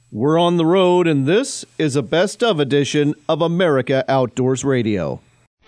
We're on the road, and this is a best of edition of America Outdoors Radio.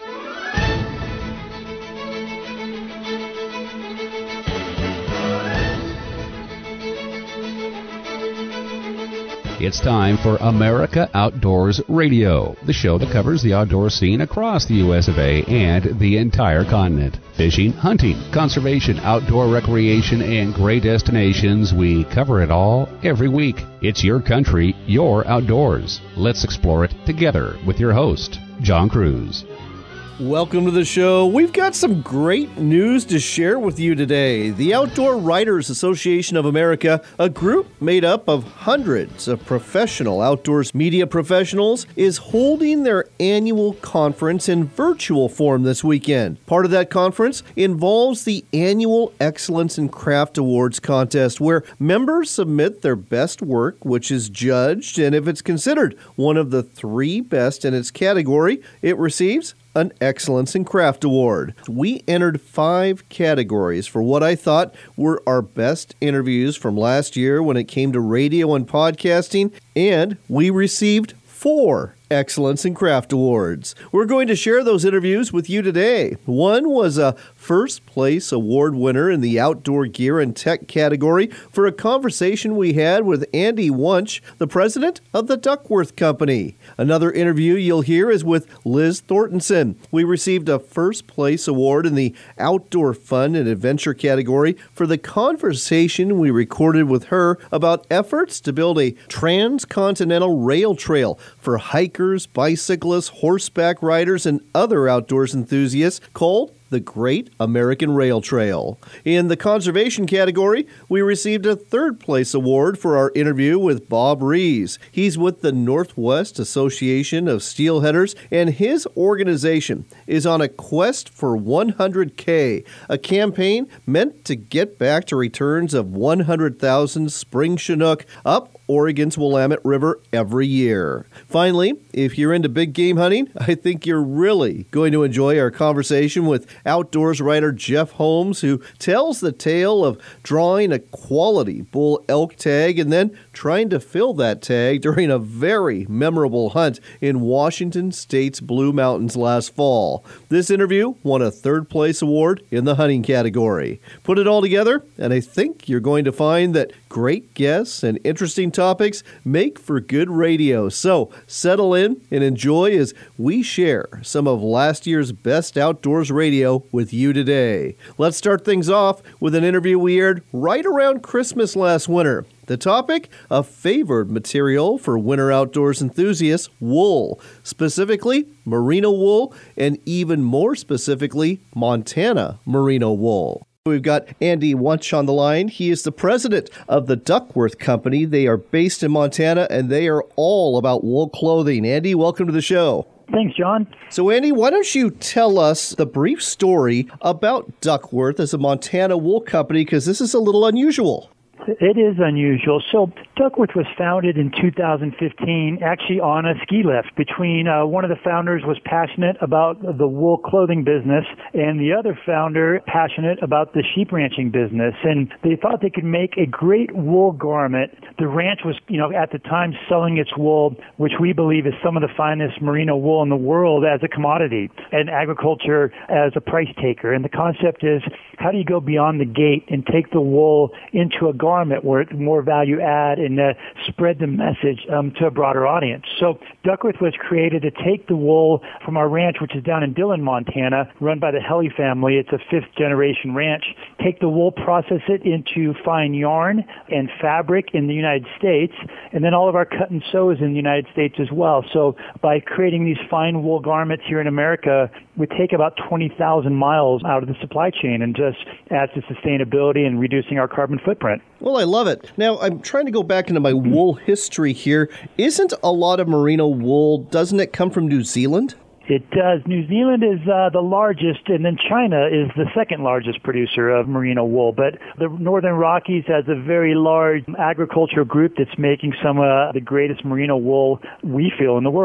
It's time for America Outdoors Radio, the show that covers the outdoor scene across the U.S. of A. and the entire continent. Fishing, hunting, conservation, outdoor recreation, and great destinations, we cover it all every week. It's your country, your outdoors. Let's explore it together with your host, John Cruz. Welcome to the show. We've got some great news to share with you today. The Outdoor Writers Association of America, a group made up of hundreds of professional outdoors media professionals, is holding their annual conference in virtual form this weekend. Part of that conference involves the annual Excellence in Craft Awards contest, where members submit their best work, which is judged, and if it's considered one of the three best in its category, it receives an Excellence in Craft Award. We entered 5 categories for what I thought were our best interviews from last year when it came to radio and podcasting, and we received 4 Excellence in Craft Awards. We're going to share those interviews with you today. One was a first place award winner in the outdoor gear and tech category for a conversation we had with Andy Wunsch, the president of the Duckworth Company. Another interview you'll hear is with Liz Thorntonson. We received a first place award in the outdoor fun and adventure category for the conversation we recorded with her about efforts to build a transcontinental rail trail for hikers, bicyclists, horseback riders, and other outdoors enthusiasts called the Great American Rail Trail. In the conservation category, we received a third place award for our interview with Bob Rees. He's with the Northwest Association of Steelheaders, and his organization is on a quest for 100K, a campaign meant to get back to returns of 100,000 spring Chinook up Oregon's Willamette River every year. Finally, if you're into big game hunting, I think you're really going to enjoy our conversation with outdoors writer Jeff Holmes, who tells the tale of drawing a quality bull elk tag and then trying to fill that tag during a very memorable hunt in Washington State's Blue Mountains last fall. This interview won a third place award in the hunting category. Put it all together, and I think you're going to find that great guests and interesting topics make for good radio. So settle in and enjoy as we share some of last year's best outdoors radio with you today. Let's start things off with an interview we aired right around Christmas last winter. The topic, a favored material for winter outdoors enthusiasts, wool, specifically merino wool, and even more specifically, Montana merino wool. We've got Andy Wunsch on the line. He is the president of the Duckworth Company. They are based in Montana, and they are all about wool clothing. Andy, welcome to the show. Thanks, John. So, Andy, why don't you tell us the brief story about Duckworth as a Montana wool company, because this is a little unusual. It is unusual. So Duckworth was founded in 2015, actually on a ski lift. Between one of the founders was passionate about the wool clothing business, and the other founder passionate about the sheep ranching business. And they thought they could make a great wool garment. The ranch was, at the time selling its wool, which we believe is some of the finest merino wool in the world, as a commodity, and agriculture as a price taker. And the concept is, how do you go beyond the gate and take the wool into a garment where it's more value add and spread the message to a broader audience? So Duckworth was created to take the wool from our ranch, which is down in Dillon, Montana, run by the Helly family. It's a 5th generation ranch. Take the wool, process it into fine yarn and fabric in the United States, and then all of our cut and sews in the United States as well. So by creating these fine wool garments here in America, we take about 20,000 miles out of the supply chain and just adds to sustainability and reducing our carbon footprint. Well, I love it. Now, I'm trying to go back into my wool history here. Isn't a lot of merino wool, doesn't it come from New Zealand? It does. New Zealand is the largest, and then China is the second largest producer of merino wool. But the Northern Rockies has a very large agricultural group that's making some of the greatest merino wool we feel in the world.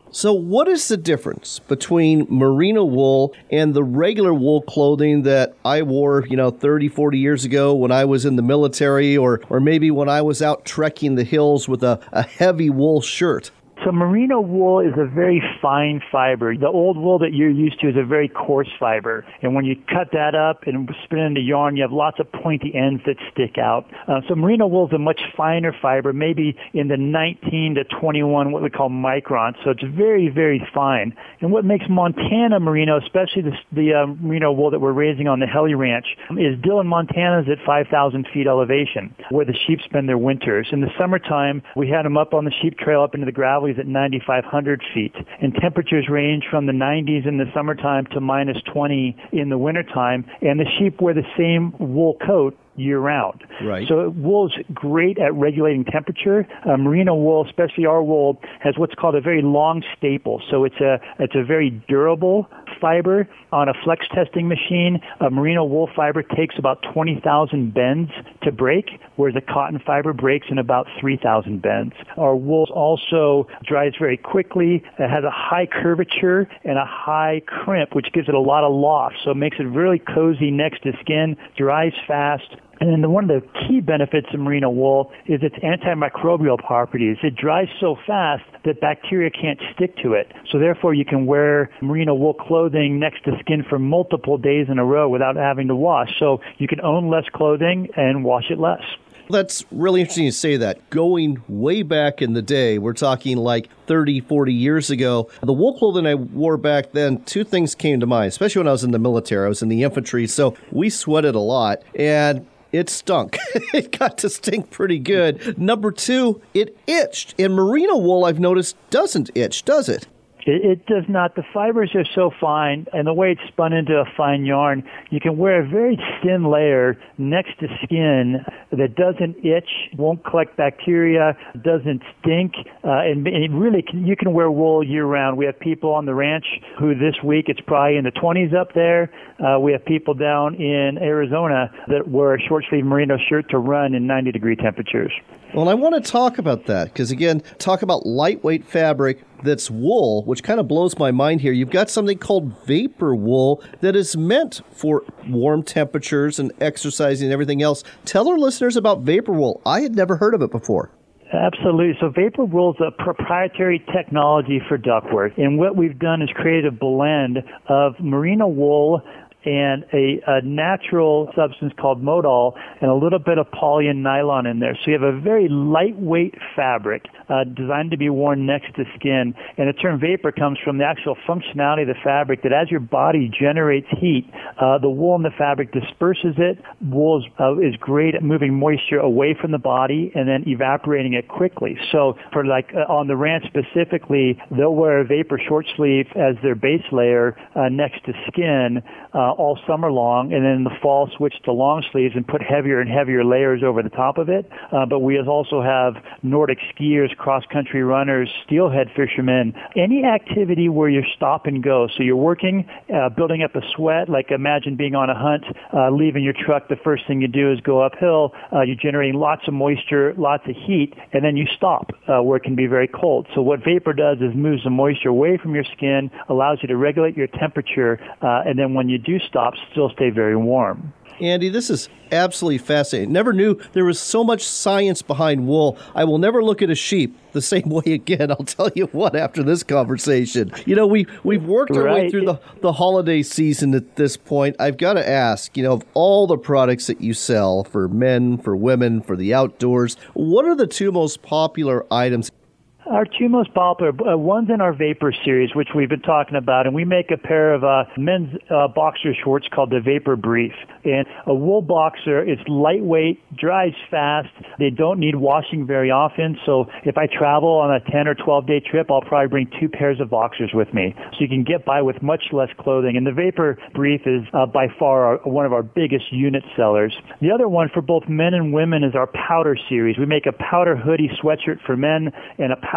So what is the difference between merino wool and the regular wool clothing that I wore, 30, 40 years ago when I was in the military or maybe when I was out trekking the hills with a heavy wool shirt? So merino wool is a very fine fiber. The old wool that you're used to is a very coarse fiber. And when you cut that up and spin it into yarn, you have lots of pointy ends that stick out. So merino wool is a much finer fiber, maybe in the 19 to 21, what we call microns. So it's very, very fine. And what makes Montana merino, especially the merino wool that we're raising on the Helly Ranch, is Dillon, Montana is at 5,000 feet elevation, where the sheep spend their winters. In the summertime, we had them up on the sheep trail up into the gravel at 9,500 feet. And temperatures range from the 90s in the summertime to minus 20 in the wintertime. And the sheep wear the same wool coat year-round. Right. So wool is great at regulating temperature. Merino wool, especially our wool, has what's called a very long staple. So it's a very durable fiber. On a flex testing machine, a merino wool fiber takes about 20,000 bends to break, whereas a cotton fiber breaks in about 3,000 bends. Our wool also dries very quickly. It has a high curvature and a high crimp, which gives it a lot of loft. So it makes it really cozy next to skin, dries fast. And then one of the key benefits of merino wool is its antimicrobial properties. It dries so fast that bacteria can't stick to it. So therefore, you can wear merino wool clothing next to skin for multiple days in a row without having to wash. So you can own less clothing and wash it less. That's really interesting to say that. Going way back in the day, we're talking like 30, 40 years ago, the wool clothing I wore back then, two things came to mind, especially when I was in the military. I was in the infantry, so we sweated a lot, and it stunk. It got to stink pretty good. Number two, it itched. And merino wool, I've noticed, doesn't itch, does it? It does not. The fibers are so fine, and the way it's spun into a fine yarn, you can wear a very thin layer next to skin that doesn't itch, won't collect bacteria, doesn't stink, and it really you can wear wool year-round. We have people on the ranch who this week it's probably in the 20s up there. We have people down in Arizona that wear a short-sleeve merino shirt to run in 90-degree temperatures. Well, I want to talk about that because, again, talk about lightweight fabric that's wool, which kind of blows my mind here. You've got something called vapor wool that is meant for warm temperatures and exercising and everything else. Tell our listeners about vapor wool. I had never heard of it before. Absolutely. So vapor wool is a proprietary technology for ductwork. And what we've done is create a blend of merino wool and a natural substance called modal and a little bit of poly and nylon in there. So you have a very lightweight fabric designed to be worn next to skin. And the term vapor comes from the actual functionality of the fabric that as your body generates heat, the wool in the fabric disperses it. Wool is great at moving moisture away from the body and then evaporating it quickly. So for on the ranch specifically, they'll wear a vapor short sleeve as their base layer next to skin all summer long, and then in the fall switch to long sleeves and put heavier and heavier layers over the top of it. But we also have Nordic skiers, cross-country runners, steelhead fishermen, any activity where you stop and go. So you're working, building up a sweat, like imagine being on a hunt, leaving your truck, the first thing you do is go uphill, you're generating lots of moisture, lots of heat, and then you stop where it can be very cold. So what vapor does is moves the moisture away from your skin, allows you to regulate your temperature, and then when you do stop, still stay very warm. Andy, this is absolutely fascinating. Never knew there was so much science behind wool. I will never look at a sheep the same way again. I'll tell you what, after this conversation. We've worked our way through the holiday season at this point. I've got to ask, of all the products that you sell for men, for women, for the outdoors, what are the two most popular items? Our two most popular, one's in our Vapor series, which we've been talking about, and we make a pair of men's boxer shorts called the Vapor Brief. And a wool boxer, it's lightweight, dries fast. They don't need washing very often. So if I travel on a 10 or 12-day trip, I'll probably bring two pairs of boxers with me. So you can get by with much less clothing. And the Vapor Brief is by far one of our biggest unit sellers. The other one for both men and women is our Powder series. We make a powder hoodie sweatshirt for men and a powder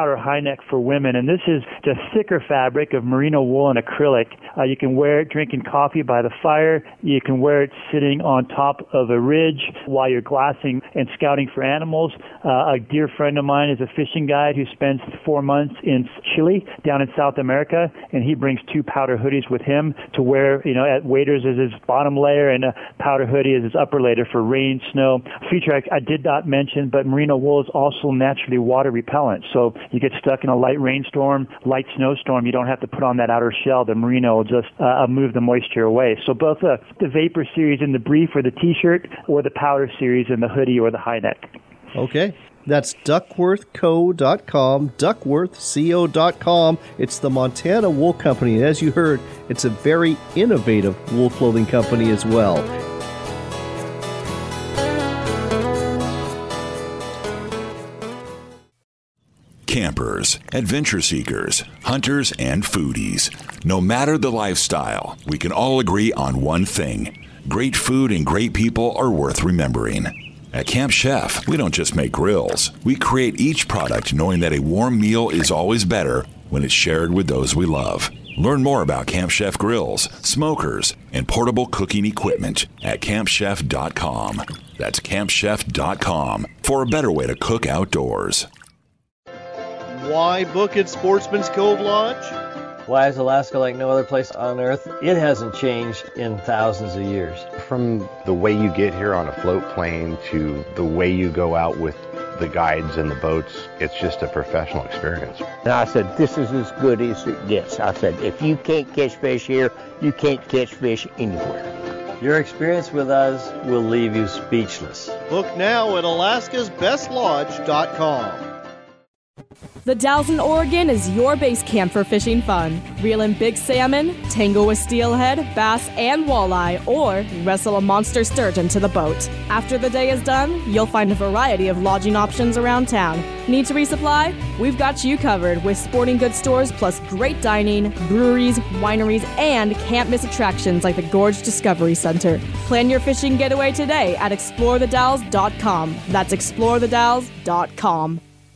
powder high neck for women, and this is the thicker fabric of merino wool and acrylic. You can wear it drinking coffee by the fire. You can wear it sitting on top of a ridge while you're glassing and scouting for animals. A dear friend of mine is a fishing guide who spends 4 months in Chile, down in South America, and he brings 2 powder hoodies with him to wear, at waders as his bottom layer and a powder hoodie as his upper layer for rain, snow. A feature I did not mention, but merino wool is also naturally water repellent. So you get stuck in a light rainstorm, light snowstorm, you don't have to put on that outer shell. The merino will just move the moisture away. So both the Vapor series in the brief or the t-shirt, or the powder series in the hoodie or the high neck. Okay. That's duckworthco.com, duckworthco.com. It's the Montana Wool Company. And as you heard, it's a very innovative wool clothing company as well. Campers, adventure seekers, hunters, and foodies. No matter the lifestyle, we can all agree on one thing. Great food and great people are worth remembering. At Camp Chef, we don't just make grills. We create each product knowing that a warm meal is always better when it's shared with those we love. Learn more about Camp Chef grills, smokers, and portable cooking equipment at campchef.com. That's campchef.com for a better way to cook outdoors. Why book at Sportsman's Cove Lodge? Why is Alaska like no other place on Earth? It hasn't changed in thousands of years. From the way you get here on a float plane to the way you go out with the guides and the boats, it's just a professional experience. And I said, this is as good as it gets. I said, if you can't catch fish here, you can't catch fish anywhere. Your experience with us will leave you speechless. Book now at alaskasbestlodge.com. The Dalles in Oregon is your base camp for fishing fun. Reel in big salmon, tangle with steelhead, bass, and walleye, or wrestle a monster sturgeon to the boat. After the day is done, you'll find a variety of lodging options around town. Need to resupply? We've got you covered with sporting goods stores plus great dining, breweries, wineries, and can't-miss attractions like the Gorge Discovery Center. Plan your fishing getaway today at explorethedalles.com. That's explorethedalles.com.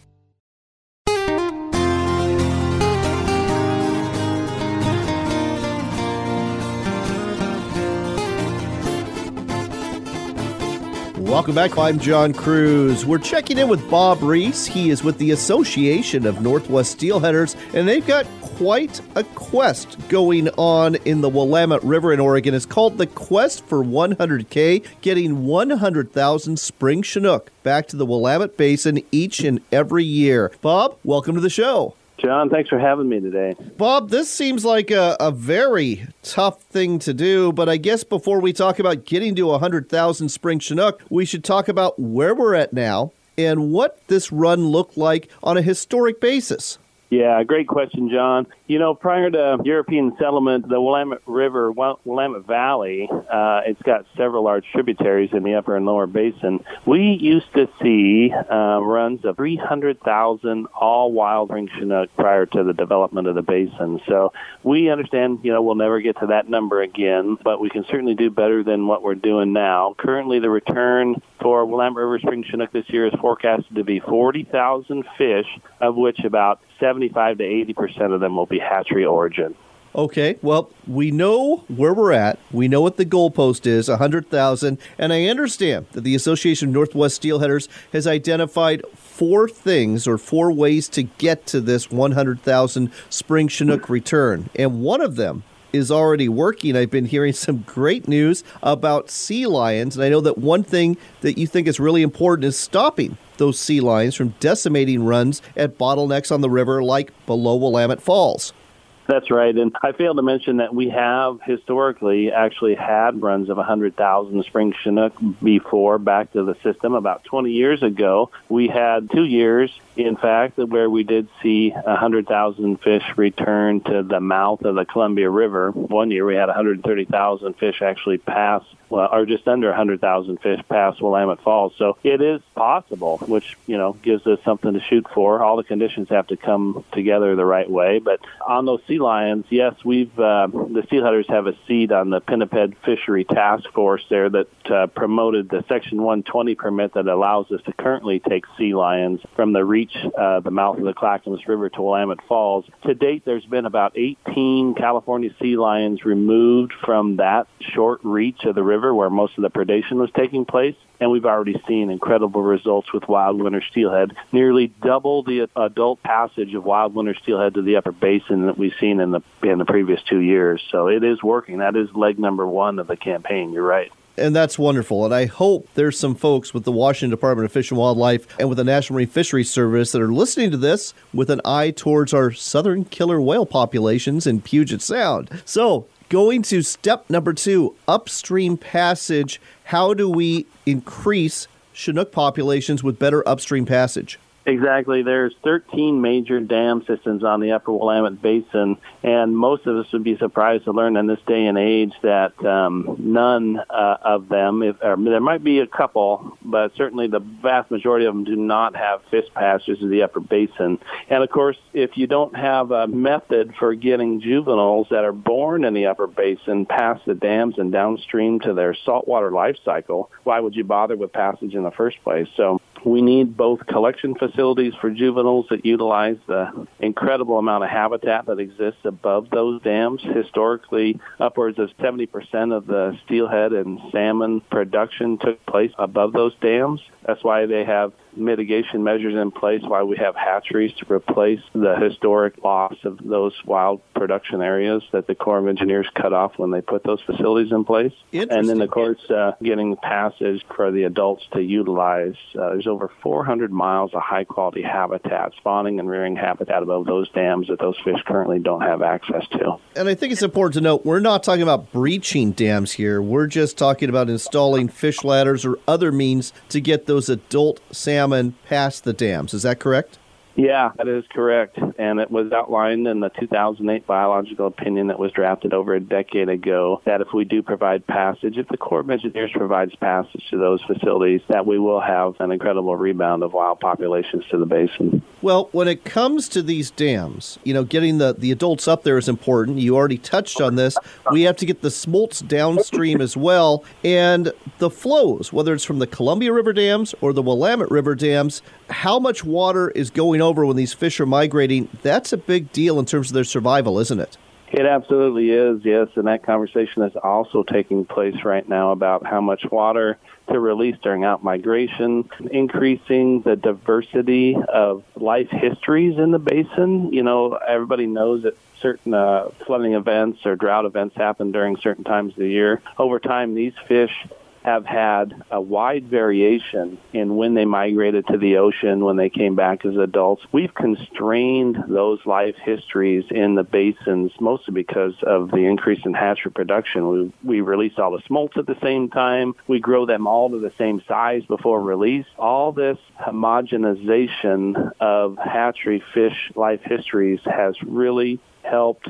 Welcome back. I'm John Cruz. We're checking in with Bob Reese. He is with the Association of Northwest Steelheaders, and they've got quite a quest going on in the Willamette River in Oregon. It's called the Quest for 100K, getting 100,000 spring Chinook back to the Willamette Basin each and every year. Bob, welcome to the show. John, thanks for having me today. Bob, this seems like a very tough thing to do, but I guess before we talk about getting to 100,000 spring Chinook, we should talk about where we're at now and what this run looked like on a historic basis. Yeah, great question, John. You know, prior to European settlement, the Willamette River, Willamette Valley, it's got several large tributaries in the upper and lower basin. We used to see runs of 300,000 all wild spring Chinook prior to the development of the basin. So we understand, we'll never get to that number again, but we can certainly do better than what we're doing now. Currently, the return for Willamette River spring Chinook this year is forecasted to be 40,000 fish, of which about 75 to 80% of them will be hatchery origin. Okay, well, we know where we're at. We know what the goalpost is, 100,000. And I understand that the Association of Northwest Steelheaders has identified 4 things or 4 ways to get to this 100,000 spring Chinook return. And one of them is already working. I've been hearing some great news about sea lions. And I know that one thing that you think is really important is stopping those sea lions from decimating runs at bottlenecks on the river like below Willamette Falls. That's right, and I failed to mention that we have historically actually had runs of 100,000 spring Chinook before back to the system. About 20 years ago, we had 2 years, in fact, where we did see 100,000 fish return to the mouth of the Columbia River. One year we had 130,000 fish actually pass, or just under 100,000 fish pass Willamette Falls. So it is possible, which, gives us something to shoot for. All the conditions have to come together the right way. But on those sea lions, yes, the steelheaders have a seat on the Pinniped Fishery Task Force there that promoted the Section 120 permit that allows us to currently take sea lions from the reach reach the mouth of the Clackamas River to Willamette Falls. To date, there's been about 18 California sea lions removed from that short reach of the river where most of the predation was taking place. And we've already seen incredible results with wild winter steelhead, nearly double the adult passage of wild winter steelhead to the upper basin that we've seen in the previous 2 years. So it is working. That is leg number one of the campaign. You're right. And that's wonderful. And I hope there's some folks with the Washington Department of Fish and Wildlife and with the National Marine Fisheries Service that are listening to this with an eye towards our southern killer whale populations in Puget Sound. So going to step number 2, upstream passage. How do we increase Chinook populations with better upstream passage? Exactly. There's 13 major dam systems on the upper Willamette Basin, and most of us would be surprised to learn in this day and age that none of them, there might be a couple, but certainly the vast majority of them do not have fish passages to the upper basin. And, of course, if you don't have a method for getting juveniles that are born in the upper basin past the dams and downstream to their saltwater life cycle, why would you bother with passage in the first place? So we need both collection facilities for juveniles that utilize the incredible amount of habitat that exists above those dams. Historically, upwards of 70% of the steelhead and salmon production took place above those dams. That's why they have mitigation measures in place, why we have hatcheries to replace the historic loss of those wild production areas that the Corps of Engineers cut off when they put those facilities in place. And then, of course, getting passage for the adults to utilize. There's over 400 miles of high-quality habitat, spawning and rearing habitat above those dams that those fish currently don't have access to. And I think it's important to note, we're not talking about breaching dams here. We're just talking about installing fish ladders or other means to get those adult salmon past the dams. Is that correct? Yeah, that is correct. And it was outlined in the 2008 biological opinion that was drafted over a decade ago that if we do provide passage, if the Corps of Engineers provides passage to those facilities, that we will have an incredible rebound of wild populations to the basin. Well, when it comes to these dams, getting the adults up there is important. You already touched on this. We have to get the smolts downstream as well. And the flows, whether it's from the Columbia River dams or the Willamette River dams, how much water is going over when these fish are migrating? That's a big deal in terms of their survival, isn't it? It absolutely is, yes. And that conversation is also taking place right now about how much water to release during outmigration, increasing the diversity of life histories in the basin. Everybody knows that certain flooding events or drought events happen during certain times of the year. Over time, these fish have had a wide variation in when they migrated to the ocean, when they came back as adults. We've constrained those life histories in the basins mostly because of the increase in hatchery production. We release all the smolts at the same time. We grow them all to the same size before release. All this homogenization of hatchery fish life histories has really helped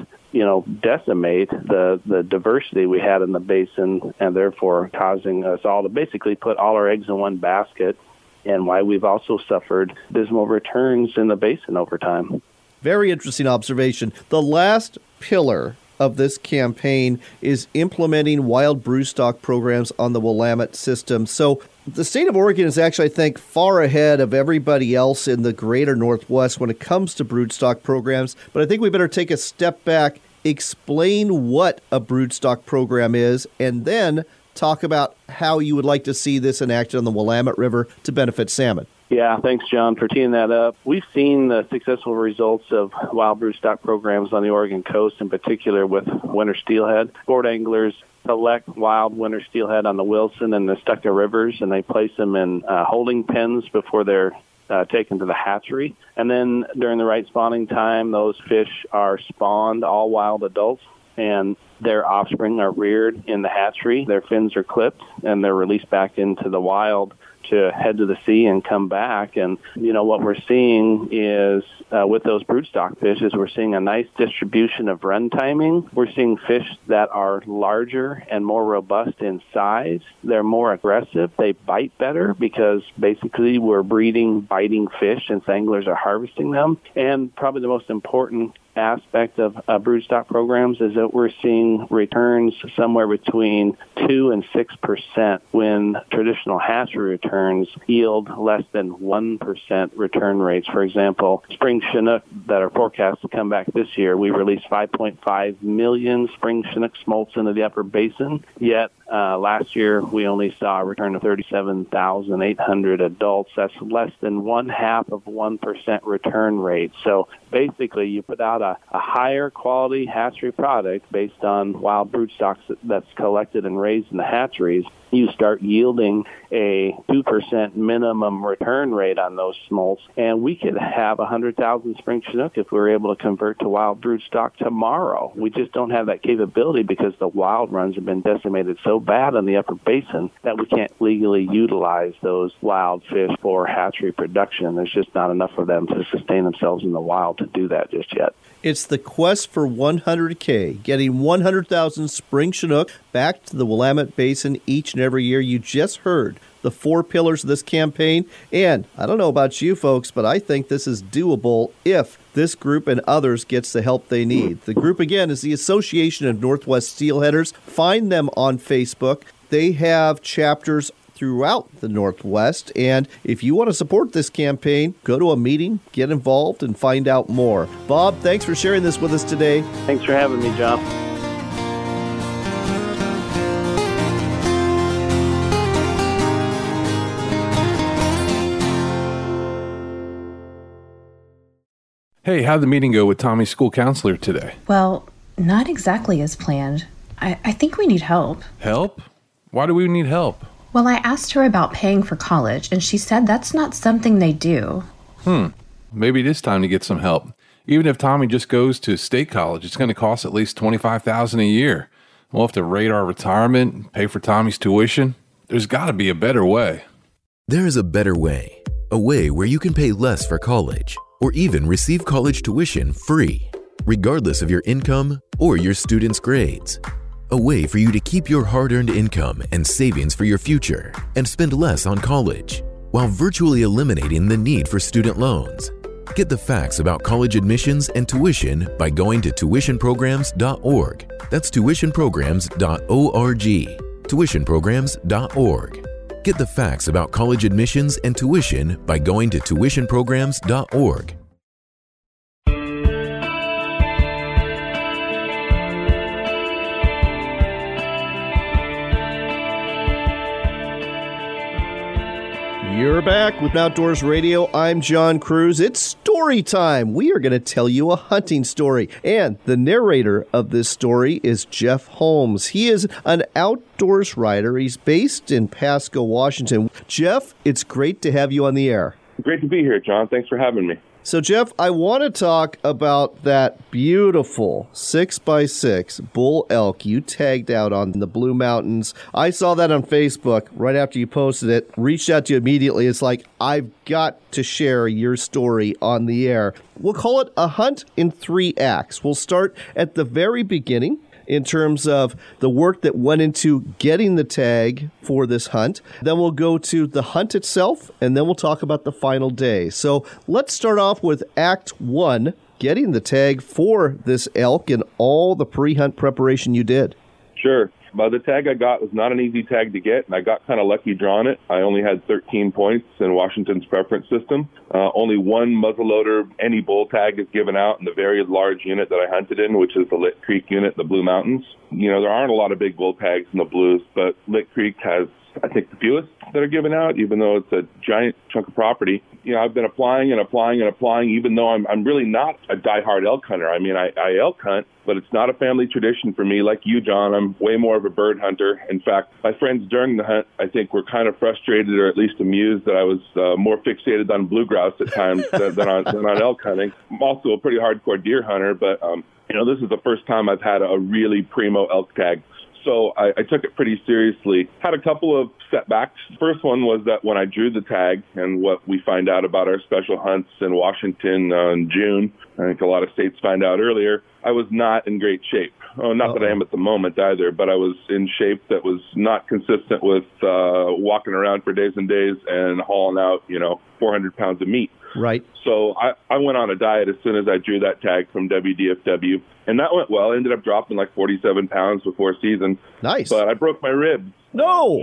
decimate the diversity we had in the basin, and therefore causing us all to basically put all our eggs in one basket, and why we've also suffered dismal returns in the basin over time. Very interesting observation. The last pillar of this campaign is implementing wild broodstock programs on the Willamette system. So the state of Oregon is actually, I think, far ahead of everybody else in the greater Northwest when it comes to broodstock programs. But I think we better take a step back, explain what a broodstock program is, and then talk about how you would like to see this enacted on the Willamette River to benefit salmon. Yeah, thanks, John, for teeing that up. We've seen the successful results of wild broodstock programs on the Oregon coast, in particular with winter steelhead. Sport anglers select wild winter steelhead on the Wilson and the Stucca rivers, and they place them in holding pens before they're taken to the hatchery. And then during the right spawning time, those fish are spawned, all wild adults, and their offspring are reared in the hatchery. Their fins are clipped, and they're released back into the wild to head to the sea and come back. And, what we're seeing is with those broodstock fish is we're seeing a nice distribution of run timing. We're seeing fish that are larger and more robust in size. They're more aggressive. They bite better because basically we're breeding biting fish and anglers are harvesting them. And probably the most important aspect of broodstock programs is that we're seeing returns somewhere between 2 and 6% when traditional hatchery returns yield less than 1% return rates. For example, spring Chinook that are forecast to come back this year, we released 5.5 million spring Chinook smolts into the upper basin, yet last year we only saw a return of 37,800 adults. That's less than 0.5% return rate. So basically you put out a higher quality hatchery product based on wild broodstocks that's collected and raised in the hatcheries. You start yielding a 2% minimum return rate on those smolts, and we could have 100,000 spring Chinook if we were able to convert to wild broodstock tomorrow. We just don't have that capability because the wild runs have been decimated so bad in the upper basin that we can't legally utilize those wild fish for hatchery production. There's just not enough of them to sustain themselves in the wild to do that just yet. It's the quest for 100K, getting 100,000 spring Chinook back to the Willamette Basin each and every year. You just heard the 4 pillars of this campaign, and I don't know about you folks, but I think this is doable if this group and others gets the help they need. The group, again, is the Association of Northwest Steelheaders. Find them on Facebook. They have chapters throughout the Northwest, and if you want to support this campaign, go to a meeting, get involved, and find out more. Bob, thanks for sharing this with us today. Thanks for having me, John. Hey, how'd the meeting go with Tommy's school counselor today? Well, not exactly as planned. I think we need help. Help? Why do we need help? Well, I asked her about paying for college, and she said that's not something they do. Maybe it is time to get some help. Even if Tommy just goes to state college, it's going to cost at least $25,000 a year. We'll have to rate our retirement, pay for Tommy's tuition. There's got to be a better way. There is a better way. A way where you can pay less for college, or even receive college tuition free, regardless of your income or your student's grades. A way for you to keep your hard-earned income and savings for your future and spend less on college, while virtually eliminating the need for student loans. Get the facts about college admissions and tuition by going to tuitionprograms.org. That's tuitionprograms.org. Tuitionprograms.org. Get the facts about college admissions and tuition by going to tuitionprograms.org. You're back with Outdoors Radio. I'm John Cruz. It's story time. We are going to tell you a hunting story. And the narrator of this story is Jeff Holmes. He is an outdoors writer. He's based in Pasco, Washington. Jeff, it's great to have you on the air. Great to be here, John. Thanks for having me. So, Jeff, I want to talk about that beautiful 6x6 bull elk you tagged out on the Blue Mountains. I saw that on Facebook right after you posted it, reached out to you immediately. It's like, I've got to share your story on the air. We'll call it a hunt in 3 acts. We'll start at the very beginning in terms of the work that went into getting the tag for this hunt. Then we'll go to the hunt itself, and then we'll talk about the final day. So let's start off with Act 1, getting the tag for this elk and all the pre-hunt preparation you did. Sure. Well, the tag I got was not an easy tag to get, and I got kind of lucky drawing it. I only had 13 points in Washington's preference system. Only one muzzleloader, any bull tag is given out in the very large unit that I hunted in, which is the Lick Creek unit in the Blue Mountains. You know, there aren't a lot of big bull tags in the Blues, but Lick Creek has, I think, the fewest that are given out, even though it's a giant chunk of property. You know, I've been applying, even though I'm really not a diehard elk hunter. I mean, I elk hunt, but it's not a family tradition for me. Like you, John, I'm way more of a bird hunter. In fact, my friends during the hunt, I think, were kind of frustrated or at least amused that I was more fixated on blue grouse at times than on elk hunting. I'm also a pretty hardcore deer hunter, but, you know, this is the first time I've had a really primo elk tag. So I took it pretty seriously. Had a couple of setbacks. First one was that when I drew the tag and what we find out about our special hunts in Washington in June, I think a lot of states find out earlier, I was not in great shape. Oh, not that I am at the moment either, but I was in shape that was not consistent with walking around for days and days and hauling out, 400 pounds of meat. Right. So I went on a diet as soon as I drew that tag from WDFW, and that went well. I ended up dropping like 47 pounds before season. Nice. But I broke my ribs. No.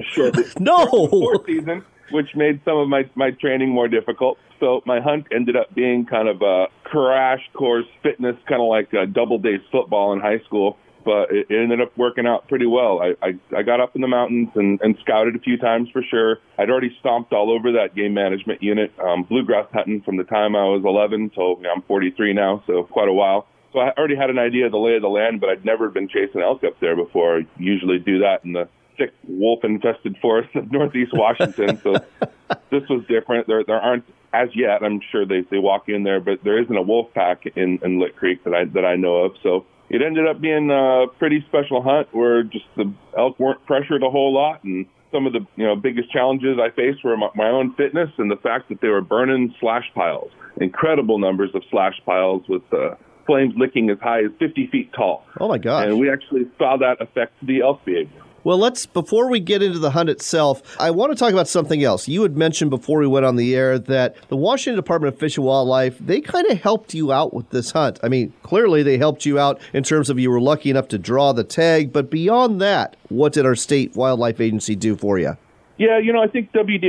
Before season, which made some of my training more difficult. So my hunt ended up being kind of a crash course fitness, kind of like a double days football in high school. But it ended up working out pretty well. I got up in the mountains and scouted a few times for sure. I'd already stomped all over that game management unit, bluegrass hunting from the time I was 11 till I'm 43 now, so quite a while. So I already had an idea of the lay of the land, but I'd never been chasing elk up there before. I usually do that in the thick wolf-infested forest of northeast Washington. So this was different. There aren't, as yet, I'm sure they walk in there, but there isn't a wolf pack in Lick Creek that I know of. So it ended up being a pretty special hunt where just the elk weren't pressured a whole lot, and some of the biggest challenges I faced were my own fitness and the fact that they were burning slash piles, incredible numbers of slash piles with flames licking as high as 50 feet tall. Oh my gosh! And we actually saw that affect the elk behavior. Well, before we get into the hunt itself, I want to talk about something else. You had mentioned before we went on the air that the Washington Department of Fish and Wildlife, they kind of helped you out with this hunt. I mean, clearly they helped you out in terms of you were lucky enough to draw the tag, but beyond that, what did our state wildlife agency do for you? Yeah, I think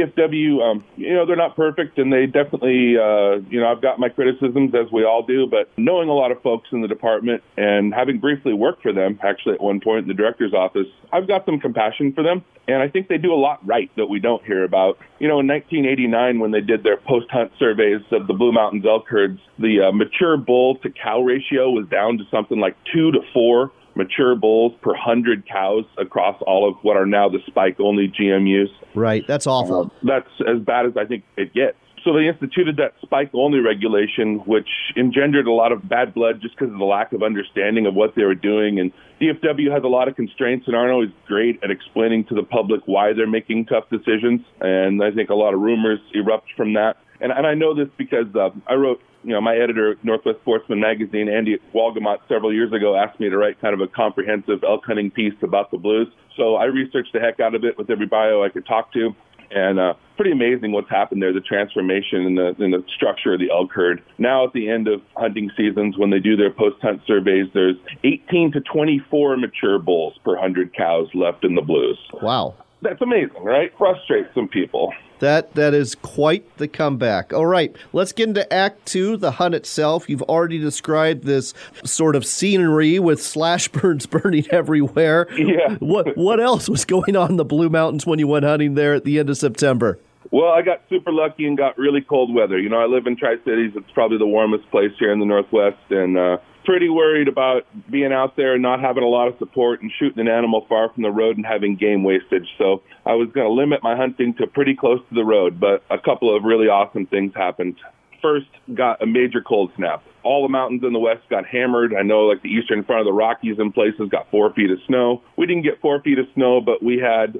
WDFW, they're not perfect, and they definitely, I've got my criticisms, as we all do, but knowing a lot of folks in the department and having briefly worked for them, actually at one point in the director's office, I've got some compassion for them, and I think they do a lot right that we don't hear about. In 1989, when they did their post-hunt surveys of the Blue Mountains elk herds, the mature bull to cow ratio was down to something like 2 to 4 mature bulls per 100 cows across all of what are now the spike-only GMUs. Right, that's awful. That's as bad as I think it gets. So they instituted that spike-only regulation, which engendered a lot of bad blood just because of the lack of understanding of what they were doing. And DFW has a lot of constraints and aren't always great at explaining to the public why they're making tough decisions. And I think a lot of rumors erupt from that. And I know this because I wrote, my editor at Northwest Sportsman magazine, Andy Walgamot, several years ago asked me to write kind of a comprehensive elk hunting piece about the Blues. So I researched the heck out of it with every bio I could talk to. And pretty amazing what's happened there, the transformation in the structure of the elk herd. Now at the end of hunting seasons, when they do their post-hunt surveys, there's 18 to 24 mature bulls per 100 cows left in the Blues. Wow. That's amazing, right? Frustrates some people. That is quite the comeback. All right, let's get into Act 2, the hunt itself. You've already described this sort of scenery with slash burns burning everywhere. Yeah. What else was going on in the Blue Mountains when you went hunting there at the end of September? Well, I got super lucky and got really cold weather. I live in Tri-Cities. It's probably the warmest place here in the Northwest, and pretty worried about being out there and not having a lot of support and shooting an animal far from the road and having game wastage. So I was going to limit my hunting to pretty close to the road, but a couple of really awesome things happened. First, got a major cold snap. All the mountains in the west got hammered. I know like the eastern front of the Rockies in places got 4 feet of snow. We didn't get 4 feet of snow, but we had,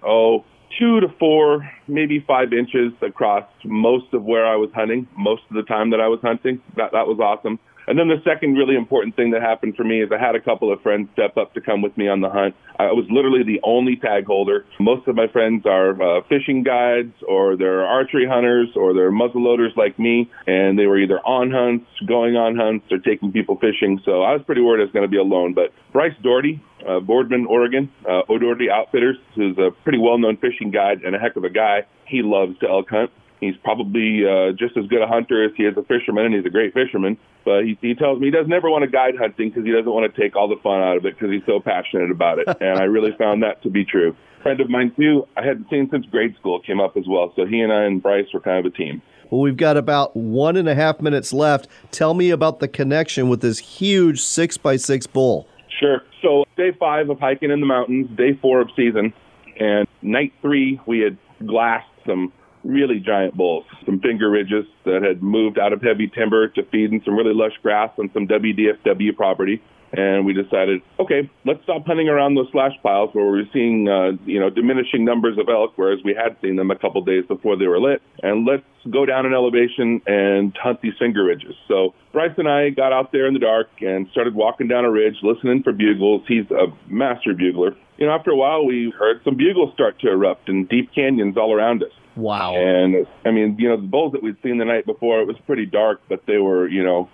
2 to 4, maybe 5 inches across most of where I was hunting, most of the time that I was hunting. That was awesome. And then the second really important thing that happened for me is I had a couple of friends step up to come with me on the hunt. I was literally the only tag holder. Most of my friends are fishing guides, or they're archery hunters, or they're muzzleloaders like me, and they were either on hunts, going on hunts, or taking people fishing. So I was pretty worried I was going to be alone. But Bryce Doherty, Boardman, Oregon, O'Doherty Outfitters, who's a pretty well-known fishing guide and a heck of a guy. He loves to elk hunt. He's probably just as good a hunter as he is a fisherman, and he's a great fisherman. But he tells me he doesn't ever want to guide hunting because he doesn't want to take all the fun out of it because he's so passionate about it. And I really found that to be true. A friend of mine, too, I hadn't seen since grade school, came up as well. So he and I and Bryce were kind of a team. Well, we've got about 1.5 minutes left. Tell me about the connection with this huge 6x6 bull. Sure. So day 5 of hiking in the mountains, day 4 of season, and night 3 we had glassed some really giant bulls, some finger ridges that had moved out of heavy timber to feed in some really lush grass on some WDFW property. And we decided, okay, let's stop hunting around those slash piles where we were seeing, diminishing numbers of elk, whereas we had seen them a couple days before they were lit. And let's go down an elevation and hunt these finger ridges. So Bryce and I got out there in the dark and started walking down a ridge, listening for bugles. He's a master bugler. after a while, we heard some bugles start to erupt in deep canyons all around us. Wow. And, the bulls that we'd seen the night before, it was pretty dark, but they were,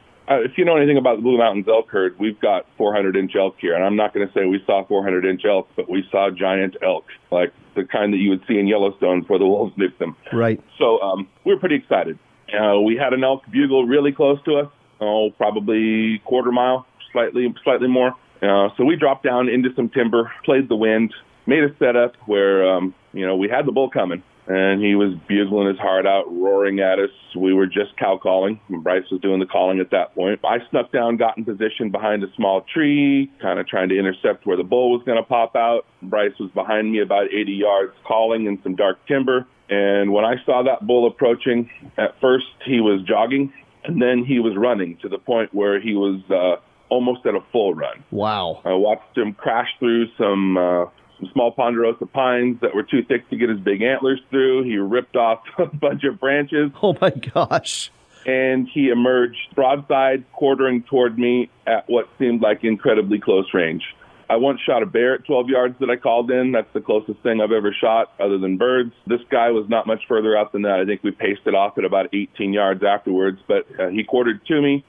if you know anything about the Blue Mountains elk herd, we've got 400-inch elk here. And I'm not going to say we saw 400-inch elk, but we saw giant elk, like the kind that you would see in Yellowstone before the wolves nipped them. Right. So we were pretty excited. We had an elk bugle really close to us, probably quarter mile, slightly more. So we dropped down into some timber, played the wind, made a setup where, we had the bull coming. And he was bugling his heart out, roaring at us. We were just cow calling. Bryce was doing the calling at that point. I snuck down, got in position behind a small tree, kind of trying to intercept where the bull was going to pop out. Bryce was behind me about 80 yards calling in some dark timber. And when I saw that bull approaching, at first he was jogging, and then he was running to the point where he was almost at a full run. Wow. I watched him crash through some small ponderosa pines that were too thick to get his big antlers through. He ripped off a bunch of branches. Oh, my gosh. And he emerged broadside, quartering toward me at what seemed like incredibly close range. I once shot a bear at 12 yards that I called in. That's the closest thing I've ever shot other than birds. This guy was not much further out than that. I think we paced it off at about 18 yards afterwards, but he quartered to me.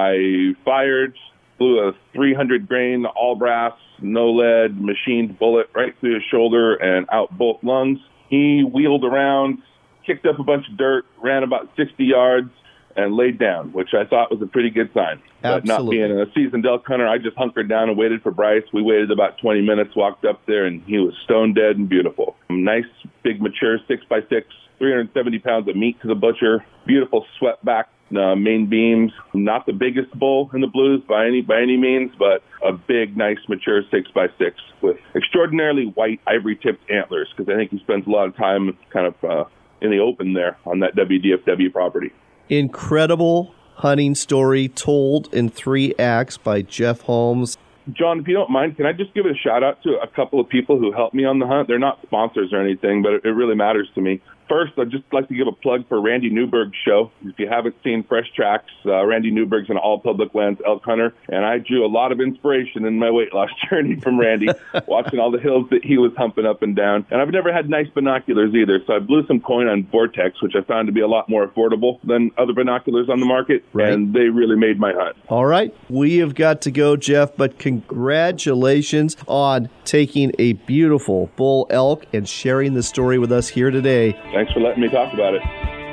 I fired, blew a 300 grain, all brass, no lead, machined bullet right through his shoulder and out both lungs. He wheeled around, kicked up a bunch of dirt, ran about 60 yards, and laid down, which I thought was a pretty good sign. But not being a seasoned elk hunter, I just hunkered down and waited for Bryce. We waited about 20 minutes, walked up there, and he was stone dead and beautiful. Nice, big, mature 6x6, 370 pounds of meat to the butcher, beautiful swept back main beams. Not the biggest bull in the blues by any means, but a big, nice, mature 6x6 with extraordinarily white ivory-tipped antlers, because I think he spends a lot of time kind of in the open there on that WDFW property. Incredible hunting story told in 3 acts by Jeff Holmes. John, if you don't mind, can I just give a shout-out to a couple of people who helped me on the hunt? They're not sponsors or anything, but it really matters to me. First, I'd just like to give a plug for Randy Newberg's show. If you haven't seen Fresh Tracks, Randy Newberg's an all-public lands elk hunter, and I drew a lot of inspiration in my weight loss journey from Randy, watching all the hills that he was humping up and down. And I've never had nice binoculars either, so I blew some coin on Vortex, which I found to be a lot more affordable than other binoculars on the market, and they really made my hunt. All right, we have got to go, Jeff, but congratulations on taking a beautiful bull elk and sharing the story with us here today. Thanks for letting me talk about it.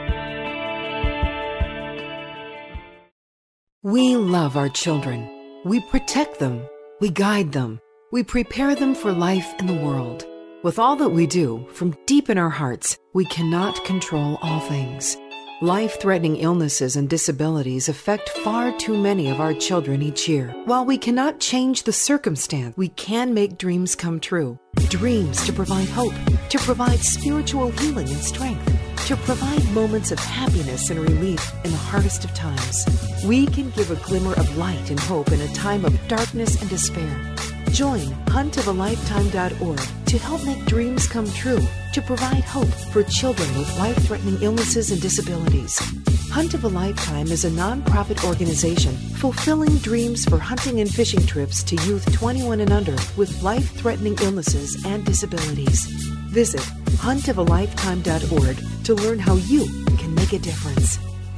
We love our children. We protect them. We guide them. We prepare them for life in the world. With all that we do, from deep in our hearts, we cannot control all things. Life-threatening illnesses and disabilities affect far too many of our children each year. While we cannot change the circumstance, we can make dreams come true. Dreams to provide hope, to provide spiritual healing and strength, to provide moments of happiness and relief in the hardest of times. We can give a glimmer of light and hope in a time of darkness and despair. Join huntofalifetime.org to help make dreams come true, to provide hope for children with life-threatening illnesses and disabilities. Hunt of a Lifetime is a non-profit organization fulfilling dreams for hunting and fishing trips to youth 21 and under with life-threatening illnesses and disabilities. Visit huntofalifetime.org to learn how you can make a difference.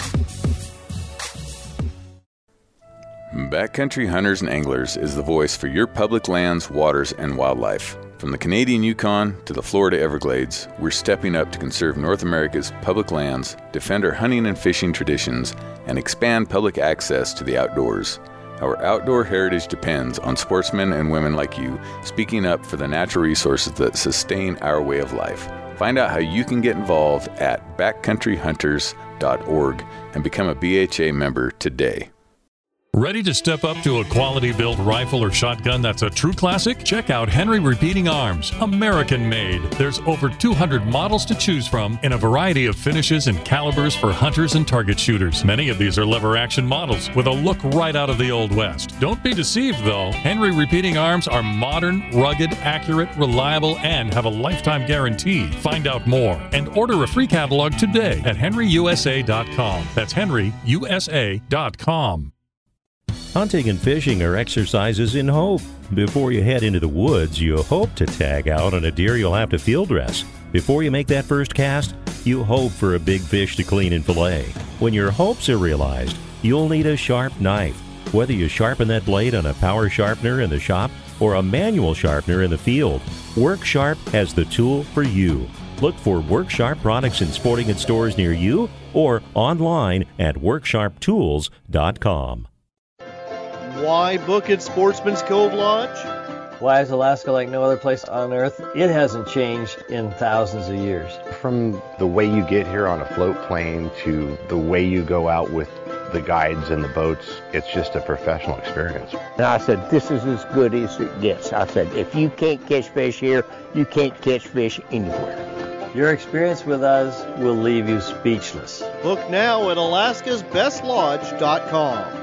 Backcountry Hunters and Anglers is the voice for your public lands, waters, and wildlife. From the Canadian Yukon to the Florida Everglades, we're stepping up to conserve North America's public lands, defend our hunting and fishing traditions, and expand public access to the outdoors. Our outdoor heritage depends on sportsmen and women like you speaking up for the natural resources that sustain our way of life. Find out how you can get involved at backcountryhunters.org and become a BHA member today. Ready to step up to a quality-built rifle or shotgun that's a true classic? Check out Henry Repeating Arms, American-made. There's over 200 models to choose from in a variety of finishes and calibers for hunters and target shooters. Many of these are lever-action models with a look right out of the Old West. Don't be deceived, though. Henry Repeating Arms are modern, rugged, accurate, reliable, and have a lifetime guarantee. Find out more and order a free catalog today at henryusa.com. That's henryusa.com. Hunting and fishing are exercises in hope. Before you head into the woods, you hope to tag out on a deer you'll have to field dress. Before you make that first cast, you hope for a big fish to clean and fillet. When your hopes are realized, you'll need a sharp knife. Whether you sharpen that blade on a power sharpener in the shop or a manual sharpener in the field, WorkSharp has the tool for you. Look for WorkSharp products in sporting goods stores near you or online at WorkSharpTools.com. Why book at Sportsman's Cove Lodge? Why is Alaska like no other place on Earth? It hasn't changed in thousands of years. From the way you get here on a float plane to the way you go out with the guides and the boats, it's just a professional experience. And I said, this is as good as it gets. I said, if you can't catch fish here, you can't catch fish anywhere. Your experience with us will leave you speechless. Book now at alaskasbestlodge.com.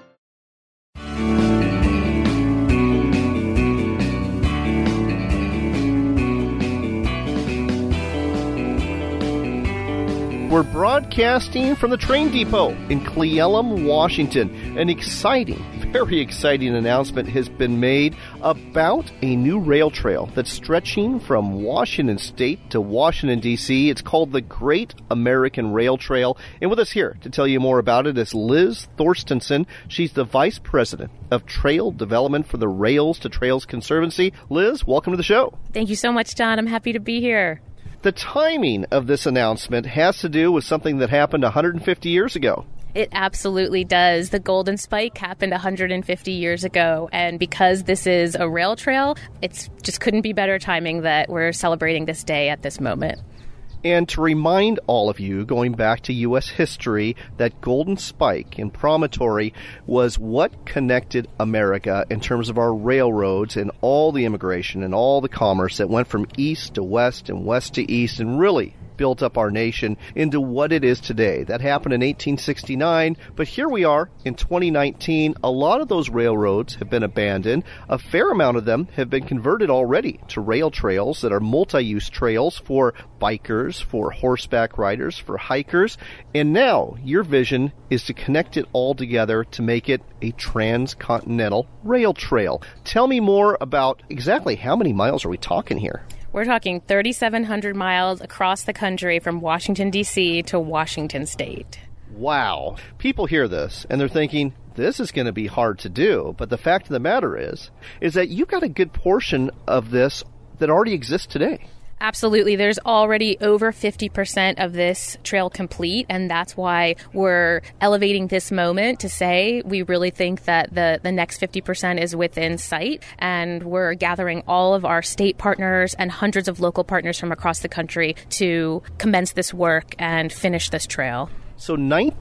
We're broadcasting from the train depot in Cle Elum, Washington. An exciting, very exciting announcement has been made about a new rail trail that's stretching from Washington State to Washington, D.C. It's called the Great American Rail Trail. And with us here to tell you more about it is Liz Thorstensen. She's the Vice President of Trail Development for the Rails to Trails Conservancy. Liz, welcome to the show. Thank you so much, John. I'm happy to be here. The timing of this announcement has to do with something that happened 150 years ago. It absolutely does. The Golden Spike happened 150 years ago, and because this is a rail trail, it's just couldn't be better timing that we're celebrating this day at this moment. And to remind all of you, going back to U.S. history, that Golden Spike in Promontory was what connected America in terms of our railroads and all the immigration and all the commerce that went from east to west and west to east and really built up our nation into what it is today. That happened in 1869, but here we are in 2019. A lot of those railroads have been abandoned. A fair amount of them have been converted already to rail trails that are multi-use trails for bikers, for horseback riders, for hikers. And now your vision is to connect it all together to make it a transcontinental rail trail. Tell me more about exactly how many miles are we talking here? We're talking 3,700 miles across the country from Washington, D.C. to Washington State. Wow. People hear this and they're thinking, this is going to be hard to do. But the fact of the matter is that you've got a good portion of this that already exists today. Absolutely. There's already over 50% of this trail complete, and that's why we're elevating this moment to say we really think that the next 50% is within sight, and we're gathering all of our state partners and hundreds of local partners from across the country to commence this work and finish this trail. So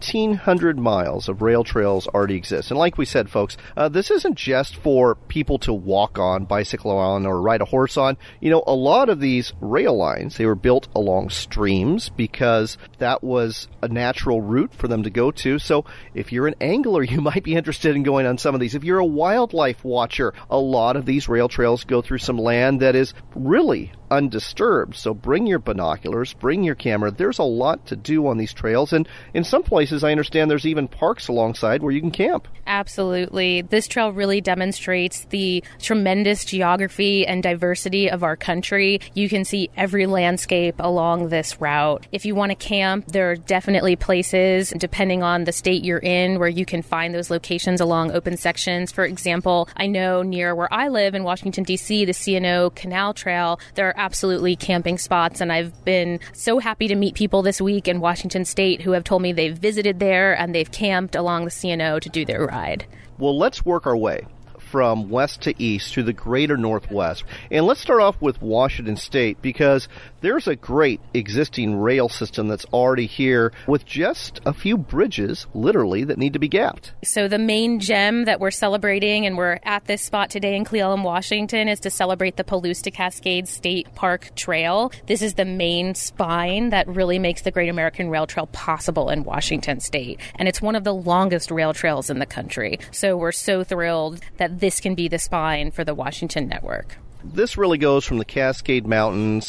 1,900 miles of rail trails already exist. And like we said, folks, this isn't just for people to walk on, bicycle on, or ride a horse on. You know, a lot of these rail lines, they were built along streams because that was a natural route for them to go to. So if you're an angler, you might be interested in going on some of these. If you're a wildlife watcher, a lot of these rail trails go through some land that is really undisturbed. So bring your binoculars, bring your camera. There's a lot to do on these trails. And in some places, I understand there's even parks alongside where you can camp. Absolutely. This trail really demonstrates the tremendous geography and diversity of our country. You can see every landscape along this route. If you want to camp, there are definitely places, depending on the state you're in, where you can find those locations along open sections. For example, I know near where I live in Washington, D.C., the C&O Canal Trail, there are absolutely camping spots, and I've been so happy to meet people this week in Washington State who have told me they've visited there and they've camped along the C&O to do their ride. Well, let's work our way from west to east to the greater Northwest. And let's start off with Washington State, because there's a great existing rail system that's already here with just a few bridges, literally, that need to be gapped. So the main gem that we're celebrating, and we're at this spot today in Cle Elum, Washington, is to celebrate the Palouse to Cascades State Park Trail. This is the main spine that really makes the Great American Rail Trail possible in Washington State. And it's one of the longest rail trails in the country. So we're so thrilled that this can be the spine for the Washington Network. This really goes from the Cascade Mountains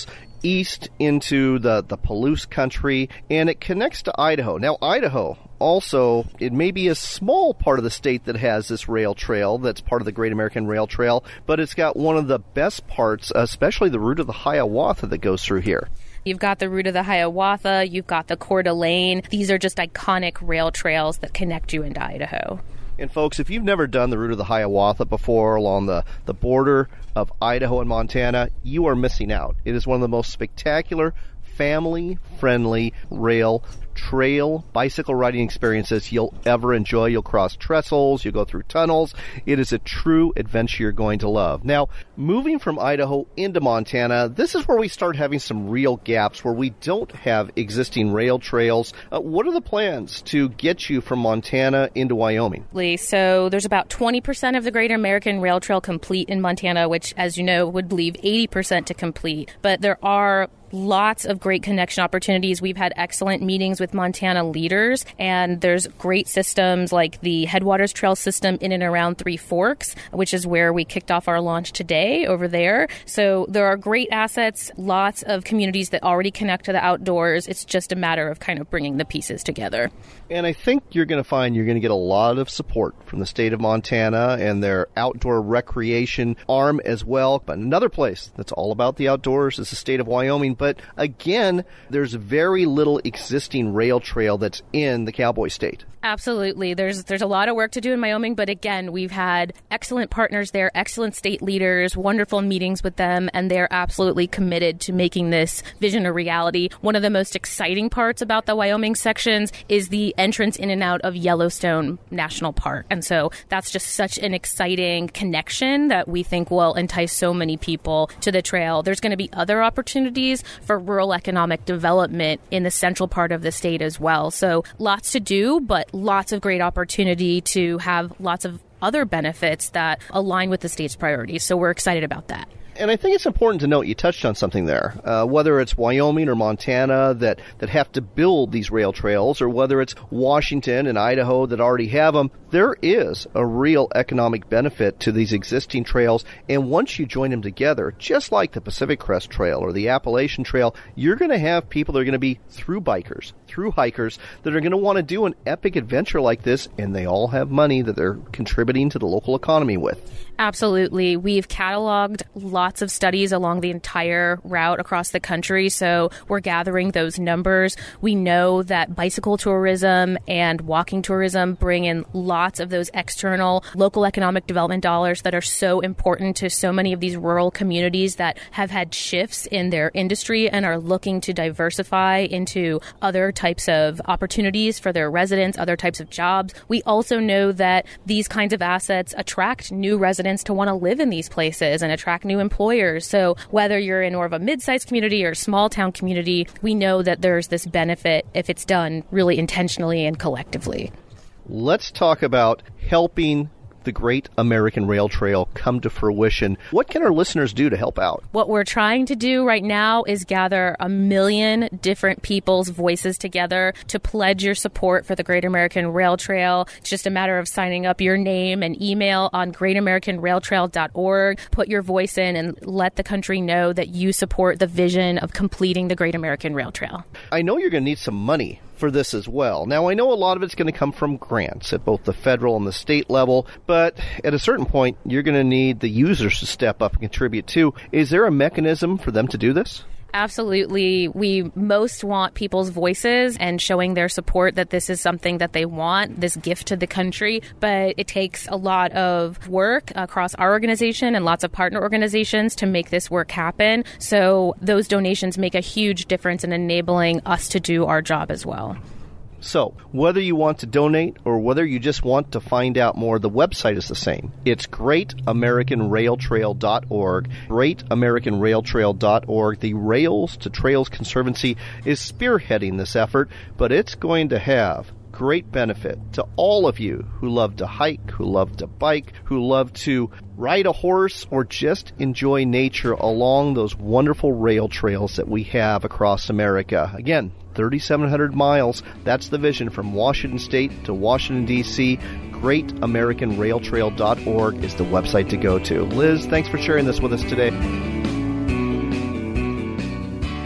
east into the Palouse country, and it connects to Idaho. Now, Idaho also, it may be a small part of the state that has this rail trail that's part of the Great American Rail Trail, but it's got one of the best parts, especially the route of the Hiawatha that goes through here. You've got the route of the Hiawatha, you've got the Coeur d'Alene. These are just iconic rail trails that connect you into Idaho. And folks, if you've never done the route of the Hiawatha before along the border of Idaho and Montana, you are missing out. It is one of the most spectacular, family-friendly rail trail bicycle riding experiences you'll ever enjoy. You'll cross trestles, you'll go through tunnels. It is a true adventure you're going to love. Now, moving from Idaho into Montana, this is where we start having some real gaps where we don't have existing rail trails. What are the plans to get you from Montana into Wyoming? So there's about 20% of the Great American Rail Trail complete in Montana, which, as you know, would leave 80% to complete. But there are lots of great connection opportunities. We've had excellent meetings with Montana leaders, and there's great systems like the Headwaters Trail system in and around Three Forks, which is where we kicked off our launch today over there. So there are great assets, lots of communities that already connect to the outdoors. It's just a matter of kind of bringing the pieces together. And I think you're going to find you're going to get a lot of support from the state of Montana and their outdoor recreation arm as well. But another place that's all about the outdoors is the state of Wyoming. But again, there's very little existing rail trail that's in the Cowboy State. Absolutely. There's a lot of work to do in Wyoming, but again, we've had excellent partners there, excellent state leaders, wonderful meetings with them, and they're absolutely committed to making this vision a reality. One of the most exciting parts about the Wyoming sections is the entrance in and out of Yellowstone National Park. And so that's just such an exciting connection that we think will entice so many people to the trail. There's going to be other opportunities for rural economic development in the central part of the state as well. So lots to do, but lots of great opportunity to have lots of other benefits that align with the state's priorities. So we're excited about that. And I think it's important to note, you touched on something there, whether it's Wyoming or Montana that have to build these rail trails, or whether it's Washington and Idaho that already have them, there is a real economic benefit to these existing trails. And once you join them together, just like the Pacific Crest Trail or the Appalachian Trail, you're going to have people that are going to be through bikers, through hikers, that are going to want to do an epic adventure like this, and they all have money that they're contributing to the local economy with. Absolutely. We've cataloged lots of studies along the entire route across the country, so we're gathering those numbers. We know that bicycle tourism and walking tourism bring in lots of those external local economic development dollars that are so important to so many of these rural communities that have had shifts in their industry and are looking to diversify into other types of opportunities for their residents, other types of jobs. We also know that these kinds of assets attract new residents to want to live in these places and attract new employers. So whether you're in more of a mid-sized community or small town community, we know that there's this benefit if it's done really intentionally and collectively. Let's talk about helping the Great American Rail Trail come to fruition. What can our listeners do to help out? What we're trying to do right now is gather 1 million different people's voices together to pledge your support for the Great American Rail Trail. It's just a matter of signing up your name and email on greatamericanrailtrail.org. Put your voice in and let the country know that you support the vision of completing the Great American Rail Trail. I know you're going to need some money for this as well. Now, I know a lot of it's going to come from grants at both the federal and the state level, but at a certain point, you're going to need the users to step up and contribute too. Is there a mechanism for them to do this? Absolutely. We most want people's voices and showing their support that this is something that they want, this gift to the country. But it takes a lot of work across our organization and lots of partner organizations to make this work happen. So those donations make a huge difference in enabling us to do our job as well. So, whether you want to donate or whether you just want to find out more, the website is the same. It's greatamericanrailtrail.org, greatamericanrailtrail.org. The Rails to Trails Conservancy is spearheading this effort, but it's going to have great benefit to all of you who love to hike, who love to bike, who love to ride a horse, or just enjoy nature along those wonderful rail trails that we have across America. Again, 3,700 miles. That's the vision from Washington State to Washington, D.C. GreatAmericanRailTrail.org is the website to go to. Liz, thanks for sharing this with us today.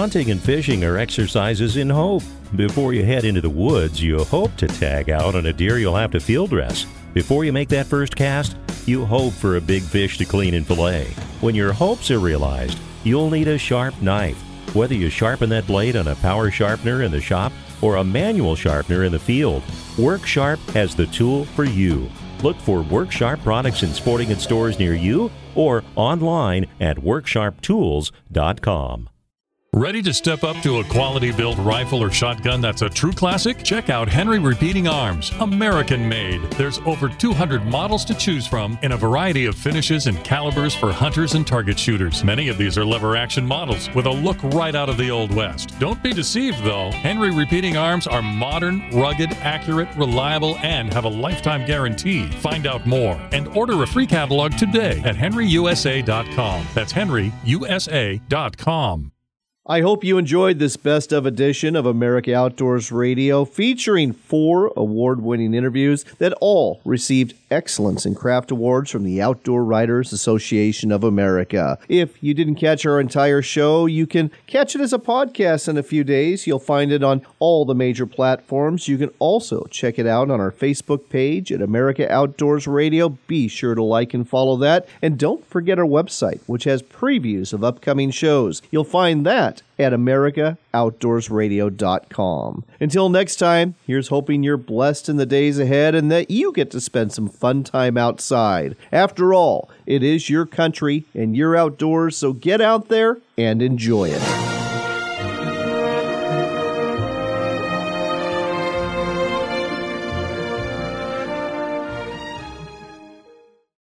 Hunting and fishing are exercises in hope. Before you head into the woods, you hope to tag out on a deer you'll have to field dress. Before you make that first cast, you hope for a big fish to clean and fillet. When your hopes are realized, you'll need a sharp knife. Whether you sharpen that blade on a power sharpener in the shop or a manual sharpener in the field, WorkSharp has the tool for you. Look for WorkSharp products in sporting goods stores near you or online at WorkSharpTools.com. Ready to step up to a quality-built rifle or shotgun that's a true classic? Check out Henry Repeating Arms, American-made. There's over 200 models to choose from in a variety of finishes and calibers for hunters and target shooters. Many of these are lever-action models with a look right out of the Old West. Don't be deceived, though. Henry Repeating Arms are modern, rugged, accurate, reliable, and have a lifetime guarantee. Find out more and order a free catalog today at henryusa.com. That's henryusa.com. I hope you enjoyed this best of edition of America Outdoors Radio, featuring 4 award-winning interviews that all received excellence in craft awards from the Outdoor Writers Association of America. If you didn't catch our entire show, you can catch it as a podcast in a few days. You'll find it on all the major platforms. You can also check it out on our Facebook page at America Outdoors Radio. Be sure to like and follow that. And don't forget our website, which has previews of upcoming shows. You'll find that at AmericaOutdoorsRadio.com. Until next time, here's hoping you're blessed in the days ahead and that you get to spend some fun time outside. After all, it is your country and your outdoors, so get out there and enjoy it.